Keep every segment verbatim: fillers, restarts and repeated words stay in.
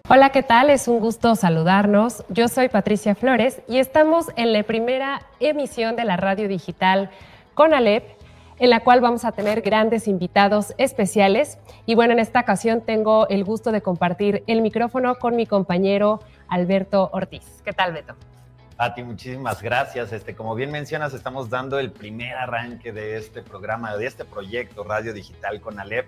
Hola, ¿qué tal? Es un gusto saludarnos. Yo soy Patricia Flores y estamos en la primera emisión de la radio digital CONALEP, en la cual vamos a tener grandes invitados especiales. Y bueno, en esta ocasión tengo el gusto de compartir el micrófono con mi compañero Alberto Ortiz. ¿Qué tal, Beto? Pati, muchísimas gracias. Este, como bien mencionas, estamos dando el primer arranque de este programa, de este proyecto Radio Digital CONALEP,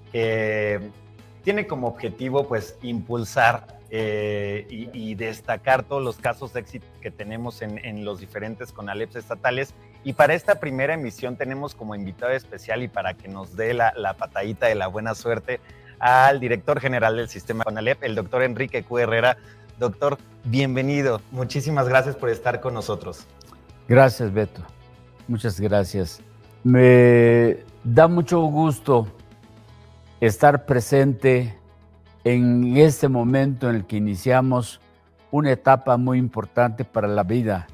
que tiene como objetivo, pues, impulsar eh, y, y destacar todos los casos de éxito que tenemos en, en los diferentes CONALEPs estatales. Y para esta primera emisión tenemos como invitado especial, y para que nos dé la, la patadita de la buena suerte, al director general del sistema CONALEP, el doctor Enrique Q. Herrera. Doctor, bienvenido. Muchísimas gracias por estar con nosotros. Gracias, Beto. Muchas gracias. Me da mucho gusto estar presente en este momento en el que iniciamos una etapa muy importante para la vida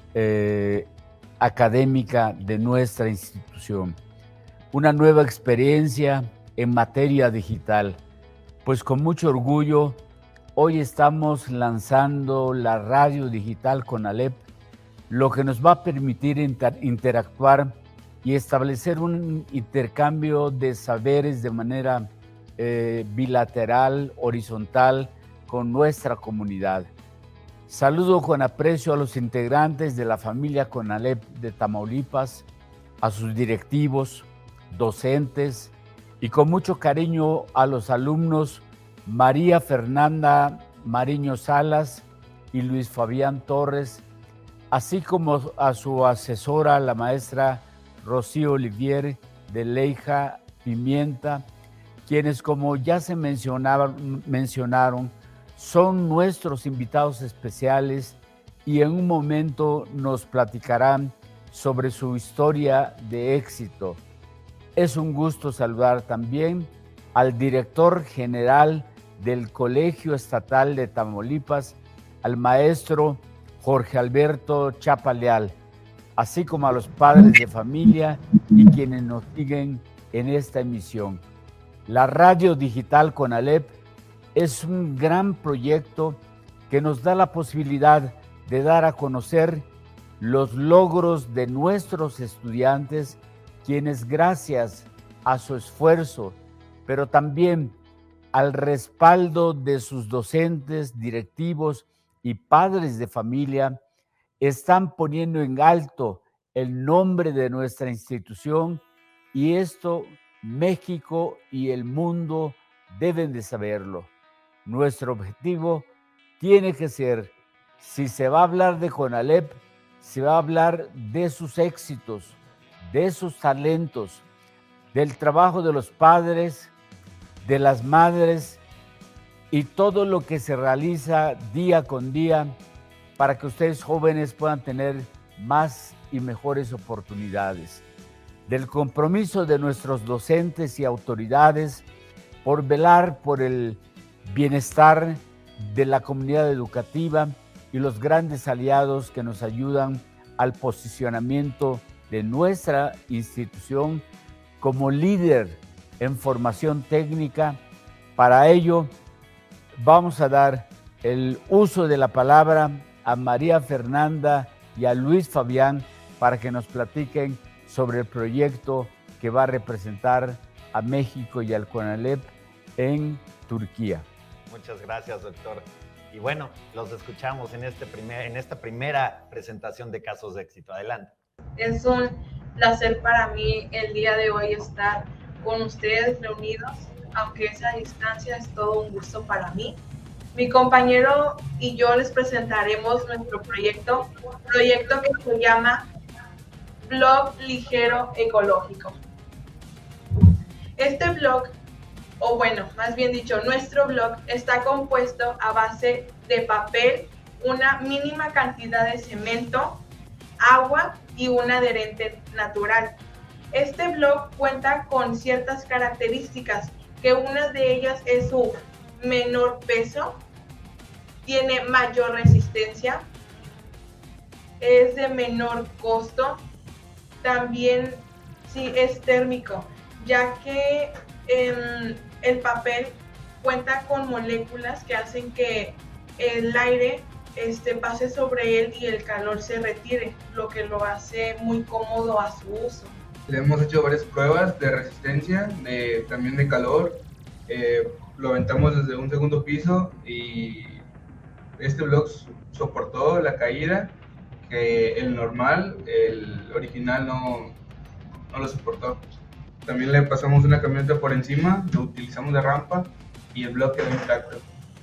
eh, académica de nuestra institución. Una nueva experiencia en materia digital. Pues con mucho orgullo, hoy estamos lanzando la radio digital CONALEP, lo que nos va a permitir inter- interactuar y establecer un intercambio de saberes de manera eh, bilateral, horizontal, con nuestra comunidad. Saludo con aprecio a los integrantes de la familia CONALEP de Tamaulipas, a sus directivos, docentes y con mucho cariño a los alumnos María Fernanda Mariño Salas y Luis Fabián Torres, así como a su asesora, la maestra Rocío Olivier de Leija Pimienta, quienes, como ya se mencionaban, mencionaron, son nuestros invitados especiales y en un momento nos platicarán sobre su historia de éxito. Es un gusto saludar también al director general del Colegio Estatal de Tamaulipas, al maestro Jorge Alberto Chapa Leal, así como a los padres de familia y quienes nos siguen en esta emisión. La radio digital CONALEP es un gran proyecto que nos da la posibilidad de dar a conocer los logros de nuestros estudiantes, quienes gracias a su esfuerzo, pero también al respaldo de sus docentes, directivos y padres de familia, están poniendo en alto el nombre de nuestra institución, y esto México y el mundo deben de saberlo. Nuestro objetivo tiene que ser, si se va a hablar de CONALEP, se va a hablar de sus éxitos, de sus talentos, del trabajo de los padres, de las madres y todo lo que se realiza día con día para que ustedes jóvenes puedan tener más y mejores oportunidades. Del compromiso de nuestros docentes y autoridades por velar por el bienestar de la comunidad educativa y los grandes aliados que nos ayudan al posicionamiento de nuestra institución como líder en formación técnica. Para ello, vamos a dar el uso de la palabra a María Fernanda y a Luis Fabián para que nos platiquen sobre el proyecto que va a representar a México y al CONALEP en Turquía. Muchas gracias, doctor. Y bueno, los escuchamos en, este primer, en esta primera presentación de casos de éxito. Adelante. Es un placer para mí el día de hoy estar con ustedes reunidos, aunque esa distancia es todo un gusto para mí. Mi compañero y yo les presentaremos nuestro proyecto, proyecto que se llama Blog Ligero Ecológico. Este blog, o bueno, más bien dicho, nuestro blog está compuesto a base de papel, una mínima cantidad de cemento, agua y un adherente natural. Este blog cuenta con ciertas características, que una de ellas es su menor peso, tiene mayor resistencia, es de menor costo, también sí es térmico, ya que eh, el papel cuenta con moléculas que hacen que el aire este, pase sobre él y el calor se retire, lo que lo hace muy cómodo a su uso. Le hemos hecho varias pruebas de resistencia, de, también de calor. Eh, lo aventamos desde un segundo piso y este bloque soportó la caída, que el normal, el original no, no lo soportó. También le pasamos una camioneta por encima, lo utilizamos de rampa y el bloque quedó intacto.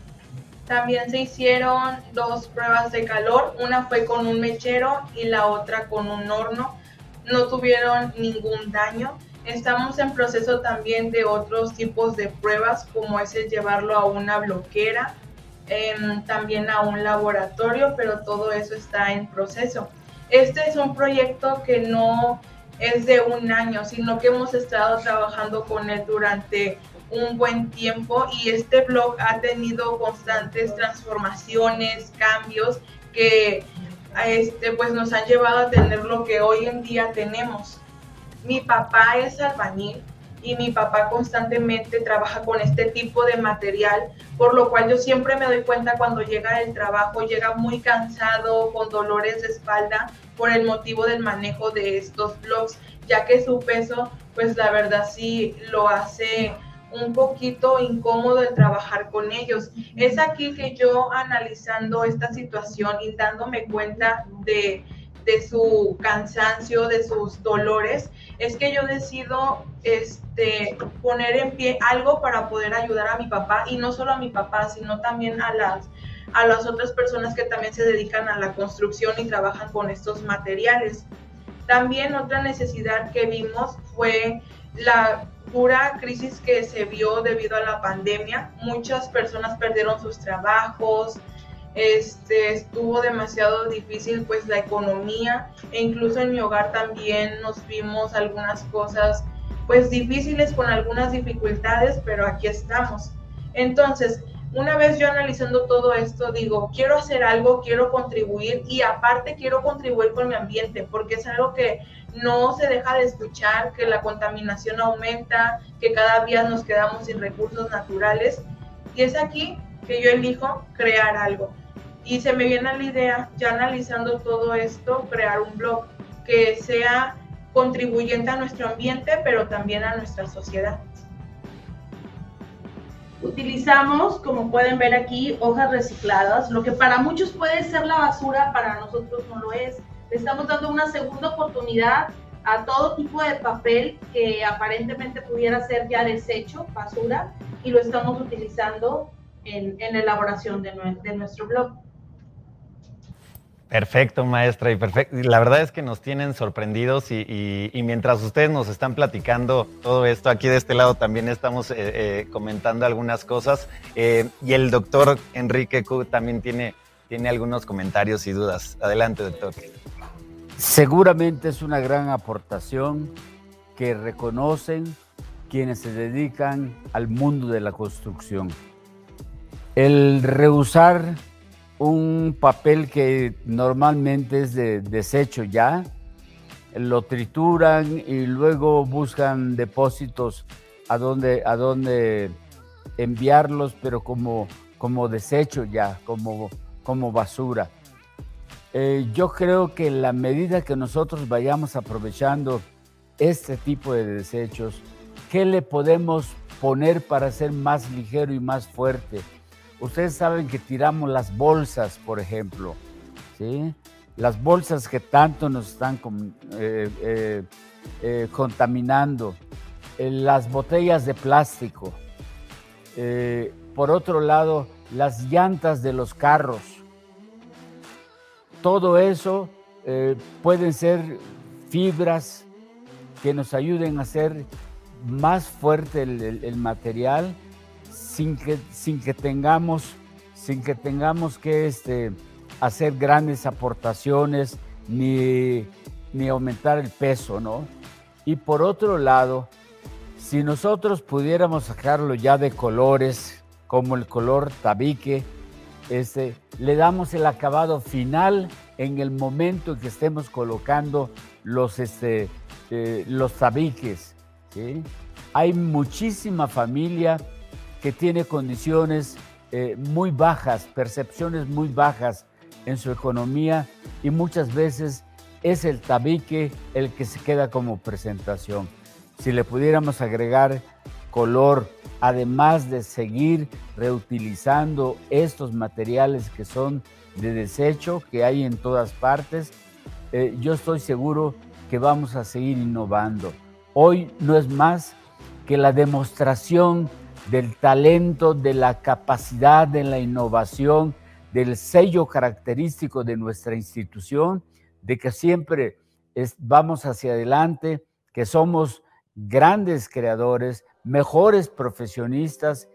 También se hicieron dos pruebas de calor, una fue con un mechero y la otra con un horno. No tuvieron ningún daño. Estamos en proceso también de otros tipos de pruebas, como es el llevarlo a una bloquera, eh, también a un laboratorio, pero todo eso está en proceso. Este es un proyecto que no es de un año, sino que hemos estado trabajando con él durante un buen tiempo y este blog ha tenido constantes transformaciones, cambios que este, pues nos han llevado a tener lo que hoy en día tenemos. Mi papá es albañil y mi papá constantemente trabaja con este tipo de material, por lo cual yo siempre me doy cuenta cuando llega del trabajo, llega muy cansado, con dolores de espalda, por el motivo del manejo de estos blogs, ya que su peso, pues la verdad sí lo hace un poquito incómodo el trabajar con ellos. Es aquí que yo, analizando esta situación y dándome cuenta de, de su cansancio, de sus dolores, es que yo decido este, poner en pie algo para poder ayudar a mi papá, y no solo a mi papá, sino también a las, a las otras personas que también se dedican a la construcción y trabajan con estos materiales. También otra necesidad que vimos fue la pura crisis que se vio debido a la pandemia. Muchas personas perdieron sus trabajos, este, estuvo demasiado difícil pues la economía, e incluso en mi hogar también nos vimos algunas cosas pues difíciles, con algunas dificultades, pero aquí estamos. Entonces, una vez yo analizando todo esto, digo, quiero hacer algo, quiero contribuir, y aparte quiero contribuir con mi ambiente, porque es algo que no se deja de escuchar, que la contaminación aumenta, que cada día nos quedamos sin recursos naturales, y es aquí que yo elijo crear algo. Y se me viene la idea, ya analizando todo esto, crear un blog que sea contribuyente a nuestro ambiente, pero también a nuestra sociedad. Utilizamos, como pueden ver aquí, hojas recicladas. Lo que para muchos puede ser la basura, para nosotros no lo es. Le estamos dando una segunda oportunidad a todo tipo de papel que aparentemente pudiera ser ya desecho, basura, y lo estamos utilizando en, en la elaboración de, de nuestro blog. Perfecto, maestra, y perfecto. La verdad es que nos tienen sorprendidos y, y, y mientras ustedes nos están platicando todo esto, aquí de este lado también estamos eh, eh, comentando algunas cosas, eh, y el doctor Enrique Q también tiene, tiene algunos comentarios y dudas. Adelante, doctor. Seguramente es una gran aportación que reconocen quienes se dedican al mundo de la construcción. El reusar un papel que normalmente es de desecho ya, lo trituran y luego buscan depósitos a donde, a donde enviarlos, pero como, como desecho ya, como, como basura. Eh, yo creo que en la medida que nosotros vayamos aprovechando este tipo de desechos, ¿qué le podemos poner para ser más ligero y más fuerte? Ustedes saben que tiramos las bolsas, por ejemplo, ¿sí? Las bolsas que tanto nos están eh, eh, eh, contaminando, eh, las botellas de plástico, eh, por otro lado, las llantas de los carros. Todo eso eh, pueden ser fibras que nos ayuden a hacer más fuerte el, el, el material, sin que, sin que tengamos, sin que, tengamos que este, hacer grandes aportaciones ni, ni aumentar el peso, ¿no? Y por otro lado, si nosotros pudiéramos sacarlo ya de colores, como el color tabique, este, le damos el acabado final en el momento en que estemos colocando los, este, eh, los tabiques, ¿sí? Hay muchísima familia que tiene condiciones eh, muy bajas, percepciones muy bajas en su economía, y muchas veces es el tabique el que se queda como presentación. Si le pudiéramos agregar color, además de seguir reutilizando estos materiales que son de desecho, que hay en todas partes, eh, yo estoy seguro que vamos a seguir innovando. Hoy no es más que la demostración del talento, de la capacidad, de la innovación, del sello característico de nuestra institución, de que siempre es, vamos hacia adelante, que somos grandes creadores, mejores profesionistas,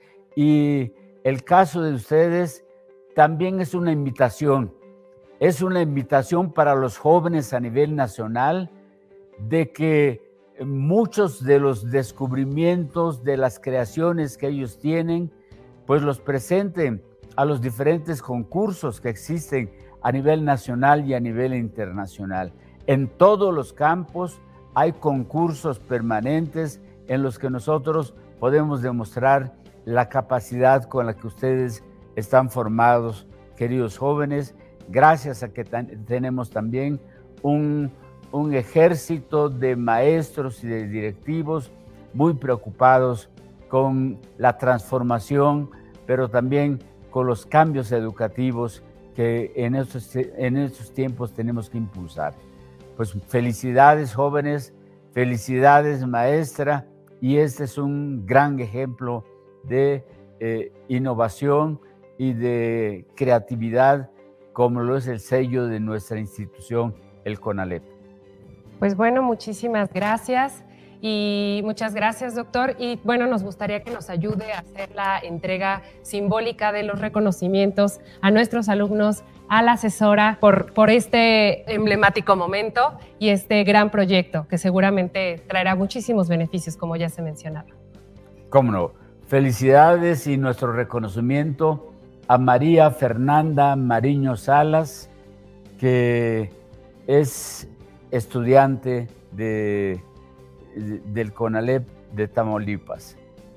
y el caso de ustedes también es una invitación, es una invitación para los jóvenes a nivel nacional de que muchos de los descubrimientos, de las creaciones que ellos tienen, pues los presenten a los diferentes concursos que existen a nivel nacional y a nivel internacional. En todos los campos hay concursos permanentes en los que nosotros podemos demostrar la capacidad con la que ustedes están formados, queridos jóvenes, gracias a que tenemos también un, un ejército de maestros y de directivos muy preocupados con la transformación, pero también con los cambios educativos que en estos, en estos tiempos tenemos que impulsar. Pues felicidades, jóvenes, felicidades, maestra, y este es un gran ejemplo de eh, innovación y de creatividad, como lo es el sello de nuestra institución, el CONALEP. Pues bueno, muchísimas gracias. Y muchas gracias, doctor. Y bueno, nos gustaría que nos ayude a hacer la entrega simbólica de los reconocimientos a nuestros alumnos, a la asesora, por, por este emblemático momento y este gran proyecto que seguramente traerá muchísimos beneficios, como ya se mencionaba. Cómo no. Felicidades y nuestro reconocimiento a María Fernanda Mariño Salas, que es estudiante de del CONALEP de Tamaulipas.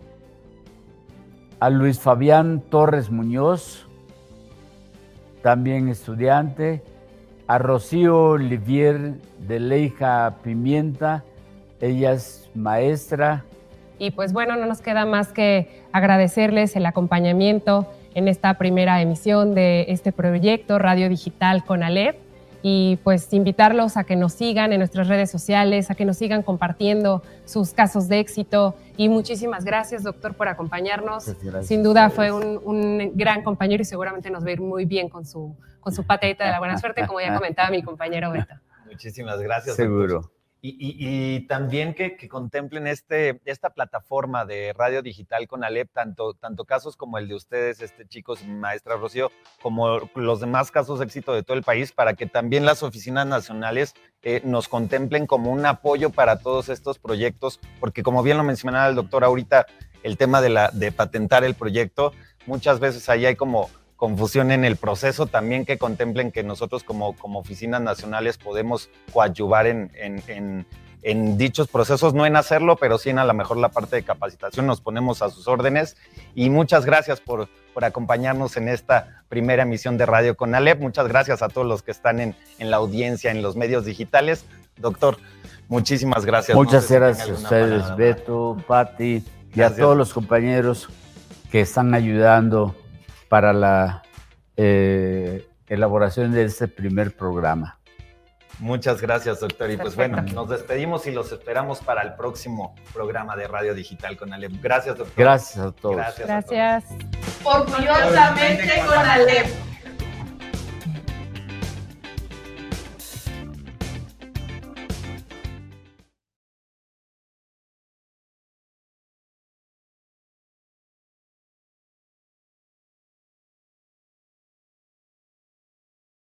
A Luis Fabián Torres Muñoz, también estudiante. A Rocío Olivier de Leija Pimienta, ella es maestra. Y pues bueno, no nos queda más que agradecerles el acompañamiento en esta primera emisión de este proyecto Radio Digital CONALEP. Y pues invitarlos a que nos sigan en nuestras redes sociales, a que nos sigan compartiendo sus casos de éxito. Y muchísimas gracias, doctor, por acompañarnos. Gracias, Sin duda fue un, un gran compañero y seguramente nos va a ir muy bien con su, con su patadita de la buena suerte, como ya comentaba mi compañero Beto. Muchísimas gracias. Seguro. Doctor. Y, y, y también que, que contemplen este, esta plataforma de Radio Digital CONALEP, tanto, tanto casos como el de ustedes, este, chicos, maestra Rocío, como los demás casos de éxito de todo el país, para que también las oficinas nacionales eh, nos contemplen como un apoyo para todos estos proyectos, porque como bien lo mencionaba el doctor ahorita, el tema de, la, de patentar el proyecto, muchas veces ahí hay como confusión en el proceso, también que contemplen que nosotros como, como oficinas nacionales podemos coadyuvar en, en, en, en dichos procesos, no en hacerlo, pero sí en a lo mejor la parte de capacitación, nos ponemos a sus órdenes. Y muchas gracias por, por acompañarnos en esta primera emisión de Radio CONALEP. Muchas gracias a todos los que están en, en la audiencia, en los medios digitales. Doctor, muchísimas gracias. Muchas no sé gracias si a ustedes, palabra. Beto, Pati, y gracias a todos los compañeros que están ayudando para la eh, elaboración de este primer programa. Muchas gracias, doctor. Y pues bueno, nos despedimos y los esperamos para el próximo programa de Radio Digital CONALEP. Gracias, doctor. Gracias a todos. Gracias. Gracias. Orgullosamente CONALEP.